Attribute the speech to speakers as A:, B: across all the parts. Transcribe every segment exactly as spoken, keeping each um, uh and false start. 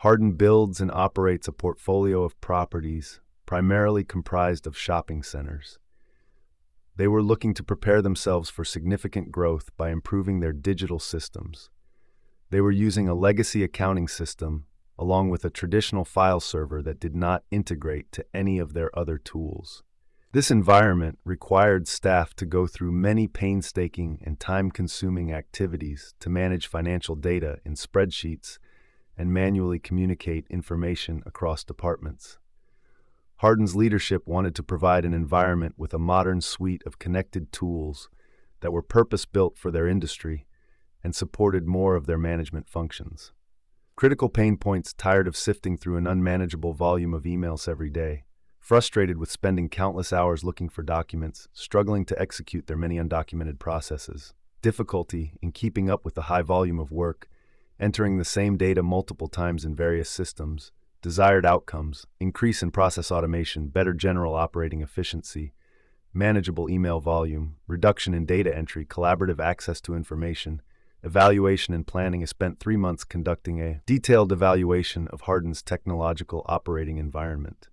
A: Hardin builds and operates a portfolio of properties primarily comprised of shopping centers. They were looking to prepare themselves for significant growth by improving their digital systems. They were using a legacy accounting system along with a traditional file server that did not integrate to any of their other tools. This environment required staff to go through many painstaking and time-consuming activities to manage financial data in spreadsheets and manually communicate information across departments. Hardin's leadership wanted to provide an environment with a modern suite of connected tools that were purpose-built for their industry and supported more of their management functions. Critical pain points tired of sifting through an unmanageable volume of emails every day, frustrated with spending countless hours looking for documents, struggling to execute their many undocumented processes, difficulty in keeping up with the high volume of work, entering the same data multiple times in various systems, desired outcomes, increase in process automation, better general operating efficiency, manageable email volume, reduction in data entry, collaborative access to information, evaluation and planning. I spent three months conducting a detailed evaluation of Hardin's technological operating environment.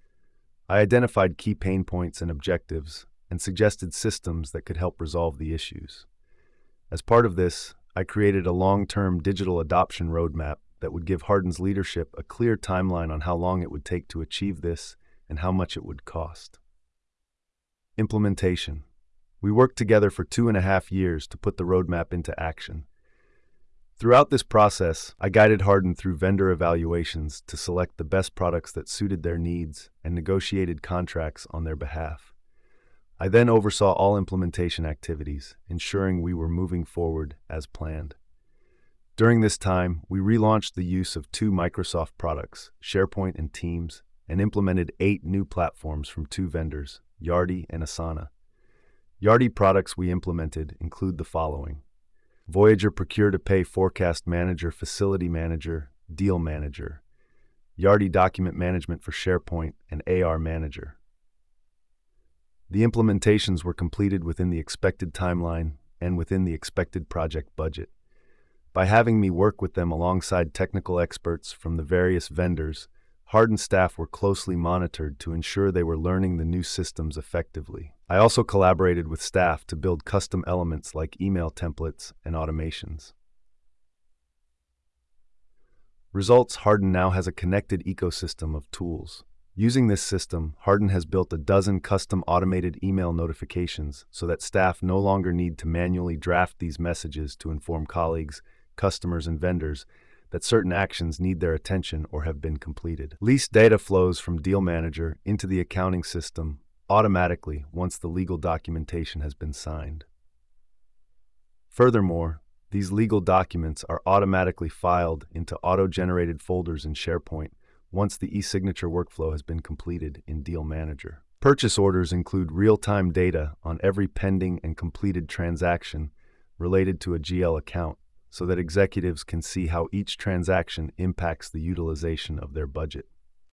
A: I identified key pain points and objectives and suggested systems that could help resolve the issues. As part of this, I created a long-term digital adoption roadmap that would give Hardin's leadership a clear timeline on how long it would take to achieve this and how much it would cost. Implementation. We worked together for two and a half years to put the roadmap into action. Throughout this process, I guided Hardin through vendor evaluations to select the best products that suited their needs and negotiated contracts on their behalf. I then oversaw all implementation activities, ensuring we were moving forward as planned. During this time, we relaunched the use of two Microsoft products, SharePoint and Teams, and implemented eight new platforms from two vendors, Yardi and Asana. Yardi products we implemented include the following: Voyager Procure-to-Pay Forecast Manager, Facility Manager, Deal Manager, Yardi Document Management for SharePoint, and A R Manager. The implementations were completed within the expected timeline and within the expected project budget. By having me work with them alongside technical experts from the various vendors, Hardin staff were closely monitored to ensure they were learning the new systems effectively. I also collaborated with staff to build custom elements like email templates and automations. Results: Hardin now has a connected ecosystem of tools. Using this system, Hardin has built a dozen custom automated email notifications so that staff no longer need to manually draft these messages to inform colleagues, customers, and vendors that certain actions need their attention or have been completed. Lease data flows from Deal Manager into the accounting system automatically once the legal documentation has been signed. Furthermore, these legal documents are automatically filed into auto-generated folders in SharePoint once the e-signature workflow has been completed in Deal Manager. Purchase orders include real-time data on every pending and completed transaction related to a G L account, so that executives can see how each transaction impacts the utilization of their budget.